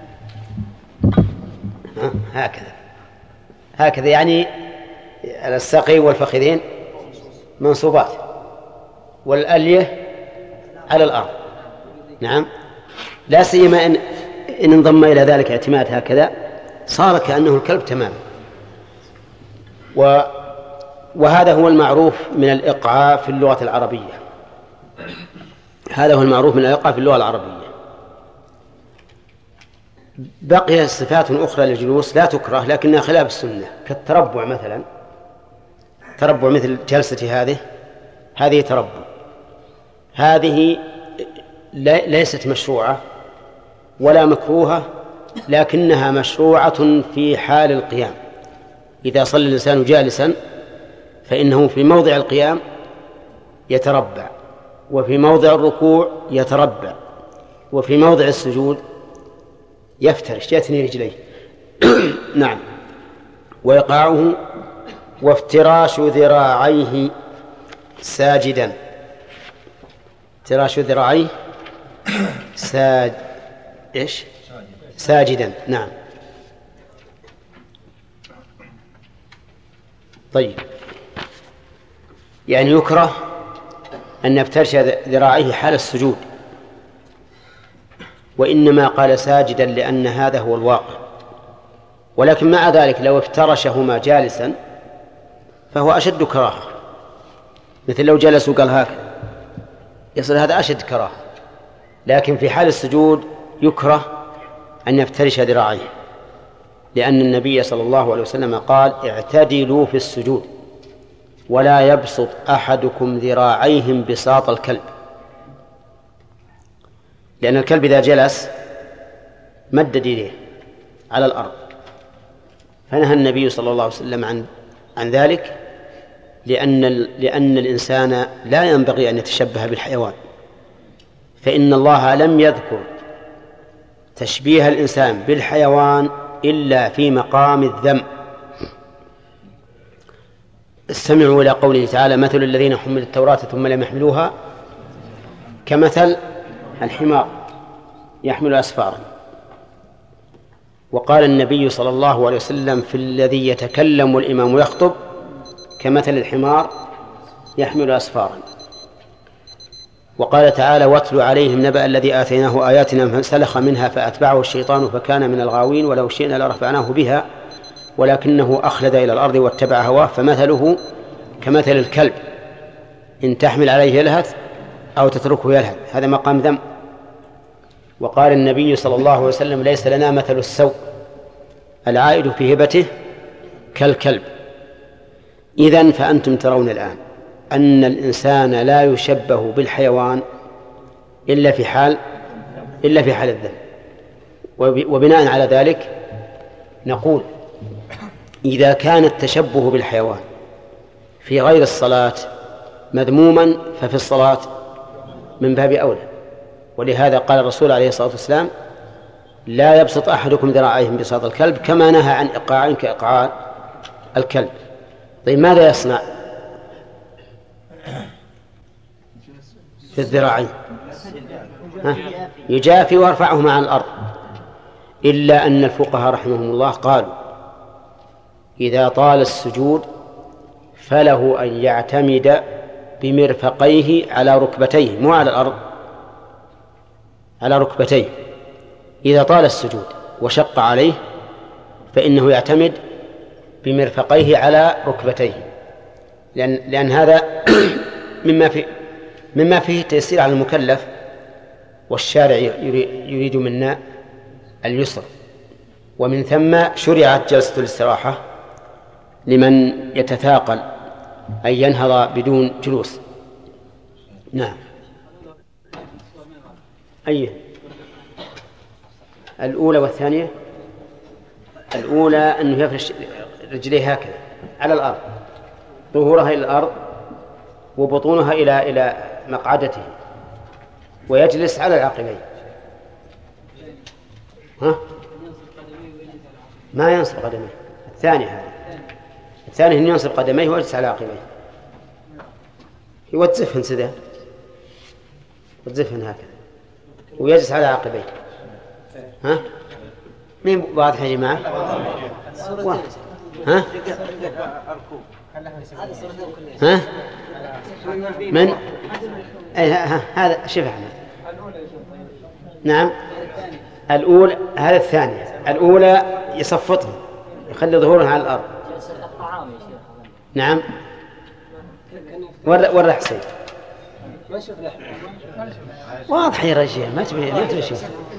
ها؟ هكذا هكذا يعني الساقين والفخذين منصوبات والألية على الأرض. نعم، لا سيما إن, إن انضم إلى ذلك اعتماد هكذا صار كأنه الكلب تماما. و وهذا هو المعروف من الإقعاء في اللغة العربية، هذا هو المعروف من الإقعاء في اللغة العربية. بقي صفات أخرى للجلوس لا تكره لكنها خلاف السنة، كالتربع مثلا، تربع مثل جلسة هذه هذه تربع، هذه ليست مشروعة ولا مكروهة، لكنها مشروعة في حال القيام. إذا صلى الإنسان جالسا فإنه في موضع القيام يتربع، وفي موضع الركوع يتربع، وفي موضع السجود يفترش يثني رجليه. نعم. وإيقاعه وافتراش ذراعيه ساجدا، افتراش ذراعيه ساج إيش ساجدا. نعم. طيب، يعني يكره أن يفترش ذراعيه حال السجود، وإنما قال ساجدا لأن هذا هو الواقع. ولكن مع ذلك لو افترشهما جالسا فهو أشد كراهة، مثل لو جلسوا قال هكذا يصل هذا أشد كراهة. لكن في حال السجود يكره أن يفترش ذراعيه، لأن النبي صلى الله عليه وسلم قال اعتدلوا في السجود ولا يبسط أحدكم ذراعيه بساط الكلب، لأن الكلب إذا جلس مد يديه على الأرض، فنهى النبي صلى الله عليه وسلم عن عن ذلك، لأن لأن الإنسان لا ينبغي أن يتشبه بالحيوان، فإن الله لم يذكر تشبيه الإنسان بالحيوان إلا في مقام الذم. استمعوا إلى قوله تعالى مثل الذين حملوا التوراة ثم لم يحملوها كمثل الحمار يحمل أسفارا. وقال النبي صلى الله عليه وسلم في الذي يتكلم والإمام يخطب كمثل الحمار يحمل أسفارا. وقال تعالى واتل عليهم نبأ الذي آتيناه آياتنا فانسلخ منها فأتبعه الشيطان فكان من الغاوين ولو شئنا لرفعناه بها ولكنه أخلد إلى الأرض واتبع هواه فمثله كمثل الكلب إن تحمل عليه يلهث أو تتركه يلهث. هذا مقام ذم. وقال النبي صلى الله عليه وسلم ليس لنا مثل السوء العائد في هبته كالكلب. إذن فأنتم ترون الآن أن الإنسان لا يشبه بالحيوان إلا في حال إلا في حال الذم. وبناء على ذلك نقول إذا كان التشبه بالحيوان في غير الصلاة مذموما ففي الصلاة من باب أولى. ولهذا قال الرسول عليه الصلاة والسلام لا يبسط أحدكم ذراعيه بساط الكلب كما نهى عن إقعاء كإقعاء الكلب. طيب ماذا يصنع في الذراعين؟ يجافي ويرفعهما عن الأرض. إلا أن الفقهاء رحمهم الله قالوا إذا طال السجود فله أن يعتمد بمرفقيه على ركبتيه مو على الأرض، على ركبتيه. إذا طال السجود وشق عليه فإنه يعتمد بمرفقيه على ركبتيه، لأن, لأن هذا مما في مما فيه تيسير على المكلف، والشارع يريد منا اليسر. ومن ثم شرعت جلسة الاستراحة لمن يتثاقل أن ينهض بدون جلوس. نعم. أيه الأولى والثانية؟ الأولى أنه يفرش رجليه هكذا على الأرض، ظهورها إلى الأرض وبطونها إلى إلى مقعدته، ويجلس على العقبين. ها؟ ما ينصب قدميه. الثاني هذا الثاني أن ينصب قدميه ويجلس على عقبيه، يوزفهن سده يوزفهن هكذا ويجلس على عقبيه. ها؟ مين واضح يا جماعة؟ ها؟ ها؟ من؟ أي هذا شوف أحمد. نعم الأولى، هذا الثانية. الأولى يصفطها يخلي ظهورها على الأرض. نعم ورا حسين واضح يا رجال، ما تبي ما تبي شيء.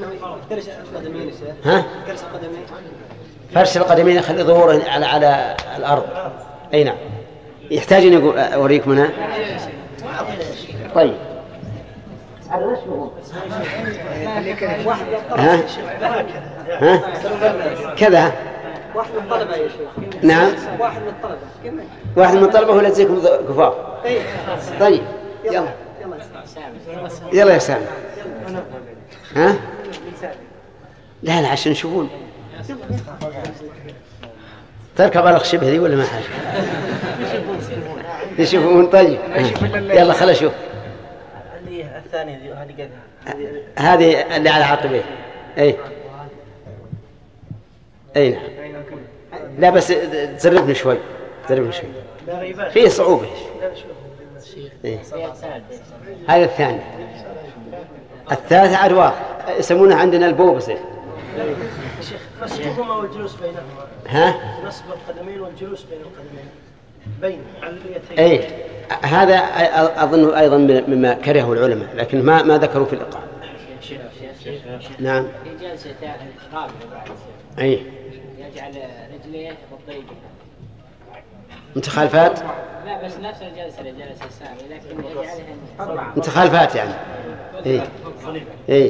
ها؟ فرش القدمين يخلي ظهوره على على الأرض. أي نعم. يحتاج أن يقول أوريكم هنا. طيب ها؟ ها؟ كذا. واحد من الطلبة يا شيخ. نعم. واحد من الطلبة. واحد من الطلبة ولا تزيكم كفار. طيب يلا يلا يا سامي. ها؟ لا لا عشان نشوفون. تركب على الشبه ذي ولا ما حاجة؟ يشوفون. طيب يلا خلنا نشوف. الثانية هذه قد هذه اللي على عقبيه. اي اي نعم. لا بس تزربني شوي تزربني شوي فيه صعوبة. إيه؟ هذا الثاني. الثالثة عدوار يسمونها عندنا البوبسة. شيخ نصبهما والجلوس بينهما. ها؟ نصب القدمين والجلوس بين القدمين بين على اليتين. اي هذا اظن ايضا مما كرهه العلماء، لكن ما ما ذكروا في الايقاع. نعم. في جلسة الرابعة اي يجعل رجليه بالضيق. متخالفات؟ لا بس نفس الجلسة اللي جلس السامي لكن يجعلها متخالفات يعني. اي اي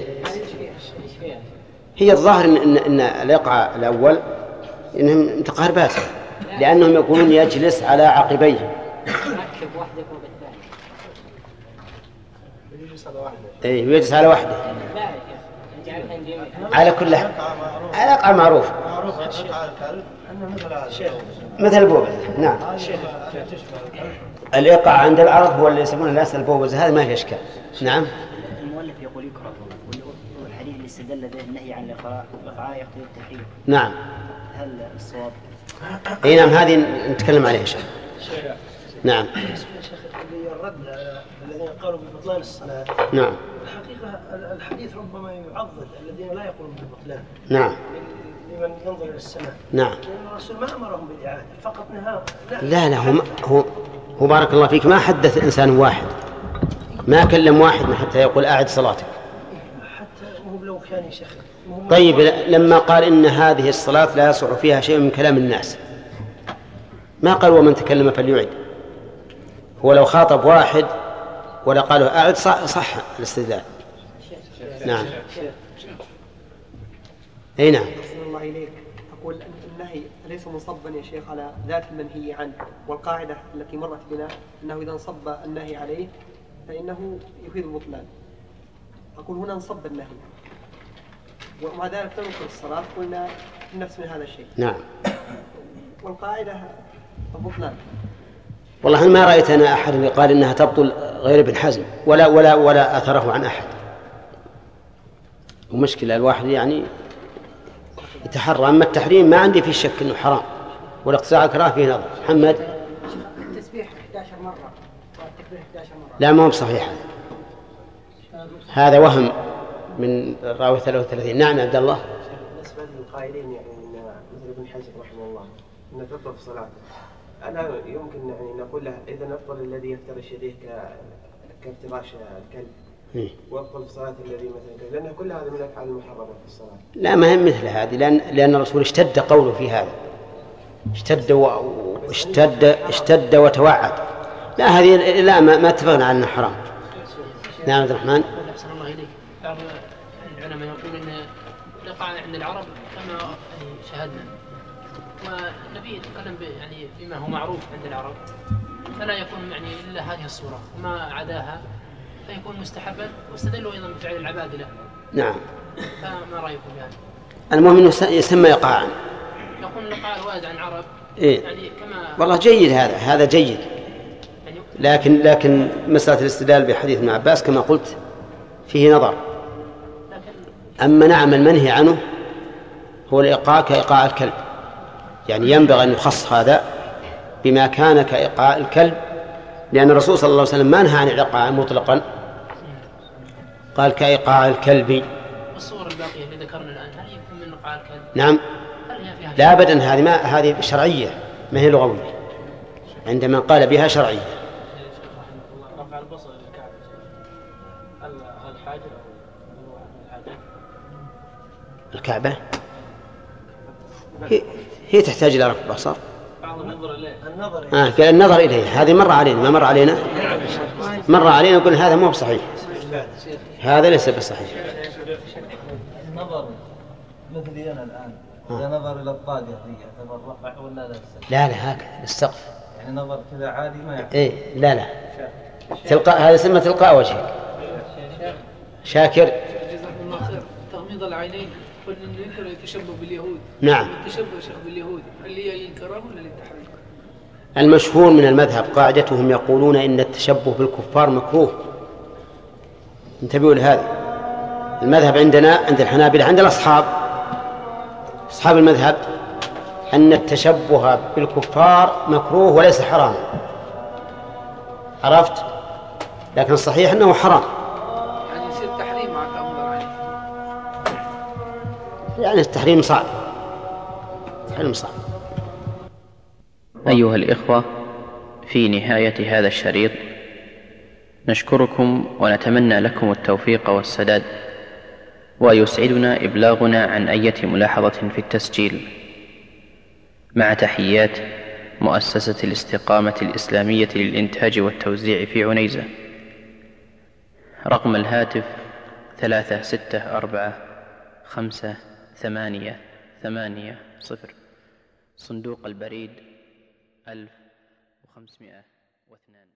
هي الظاهر ان ان الايقاع الاول انهم متقاربات، لانهم يقولون يجلس على عقبيه. ركب واحدة فوق الثانية. اي ويجلس على واحده. على كل حال الايقاع معروف. مثل البوبزة. نعم. الإيقاع عند العرب هو اللي يسمونه الأسل البوبزة، هذا ما في إشكال. نعم. المؤلف يقول يكره، والحديث اللي استدل به النهي عن الإقراء يقتضي التحريم. نعم. هل الصواب؟ اي نعم، هذه نتكلم عليها شيخ. نعم. الرد على الذين قالوا ببطلان الصلاة. نعم. الحقيقة الحديث ربما يعضد الذين لا يقولون بالبطلان. نعم. لمن ينظر إلى السماء. نعم. لأن الرسول ما أمرهم بالإعادة، فقط نهاهم. لا لا هو هو هو بارك الله فيك، ما حدث إنسان واحد، ما كلم واحد حتى يقول أعد صلاتك. حتى هو لو كان يا شيخ. طيب لما قال إن هذه الصلاة لا يصح فيها شيء من كلام الناس، ما قال ومن تكلم فليعد. هو لو خاطب واحد ولا قاله أعد صح, صح الاستدلال. نعم. أي نعم. الله إليك، أقول النهي ليس منصبا يا شيخ على ذات المنهي عنه، والقاعدة التي مرت بنا أنه إذا انصب النهي عليه فإنه يفيد البطلان. أقول هنا انصب النهي ومع ذلك تنكر الصلاة، قلنا نفس من هذا الشيء. نعم. والقاعدة البطلان. والله أنا ما رأيت أنا أحد قال إنها تبطل غير ابن حزم ولا ولا ولا أثره عن أحد. ومشكلة الواحد يعني يتحرى. أما التحريم ما عندي فيه شك إنه حرام، والاقتصاع الكراهة فيه نظر. محمد. التسبيح إحدى عشرة مرة والتكبير إحدى عشرة مرة. لا ما هو بصحيح، هذا وهم من راوي ثلاثة وثلاثين. نعم عبد الله. بالنسبة للقائلين يعني إن مثل ابن حزم رحمه الله إن تبطل صلاته، أنا يمكن يعني نقول له إذا أفضل الذي يفترش يديه كافتراش الكلب، وأفضل صلاة الذي مثلا، لأن كل هذا من الأفعال المحرمة في الصلاة. لا ما هي مثل هذه، لأن لأن الرسول اشتد قوله في هذا، اشتد واشتد اشتد وتوعد. لا هذه لا ما, ما اتفقنا على أنها حرام. نعم عبد الرحمن. أحسن الله إليك. بعض العلماء يقول أن الإيقاع عند العرب كما شاهدنا، والنبي يتكلم يعني بما هو معروف عند العرب، فلا يكون يعني إلا هذه الصورة، وما عداها فيكون مستحبا، واستدلوا أيضا بفعل العبادلة. نعم. فما رأيكم يعني؟ المهم أنه يسمى إيقاعا. يقول الإيقاع الوارد عن العرب. إيه؟ يعني كما والله جيد هذا، هذا جيد. لكن لكن مسألة الاستدلال بحديث ابن عباس كما قلت فيه نظر. أما نعم المنهي عنه هو الإيقاع كإيقاع الكلب، يعني ينبغي أن يخص هذا بما كان كإيقاع الكلب، لأن الرسول صلى الله عليه وسلم ما نهى عن الإيقاع مطلقا، قال كإيقاع الكلب. والصور الباقية اللي ذكرنا الآن هل يكون من إيقاع الكلب؟ نعم. لا أبدا، هذه ما هذه شرعية ما هي لغوية، عندما قال بها شرعية. رفع البصر للكعبة الحاجة الكعبة هي, هي تحتاج إلى رفع البصر. النظر إليه. آه قال النظر إليه، هذه مر علينا ما مر علينا مر علينا نقول هذا مو بصحيح، هذا ليس بصحيح. النظر مثلي أنا الآن إذا نظر إلى الطاقة يعتبر رفع ولا لا؟ لا لا هكذا السقف، يعني نظر كذا عادي ما يعتبر. إيه لا لا تلقاء، هذا اسمه تلقاء وجهك. شاكر. جزاكم الله خير. تغميض العينين قلنا إنه ينكر يتشبه باليهود. نعم. التشبه شيخ باليهود هل هي للكراهة ولا للتحريم؟ المشهور من المذهب قاعدتهم يقولون إن التشبه بالكفار مكروه. انتبهوا لهذا المذهب عندنا عند الحنابلة، عند الأصحاب أصحاب المذهب أن التشبه بالكفار مكروه وليس حرام. عرفت؟ لكن الصحيح أنه حرام. يعني يصير تحريم مع تأمل العين. يعني التحريم صعب، التحريم صعب. أيها الإخوة، في نهاية هذا الشريط نشكركم ونتمنى لكم التوفيق والسداد، ويسعدنا إبلاغنا عن أي ملاحظة في التسجيل. مع تحيات مؤسسة الاستقامة الإسلامية للإنتاج والتوزيع في عنيزة. رقم الهاتف ثلاثة ستة أربعة خمسة ثمانية ثمانية صفر. صندوق البريد ألف وخمسمائة واثنان.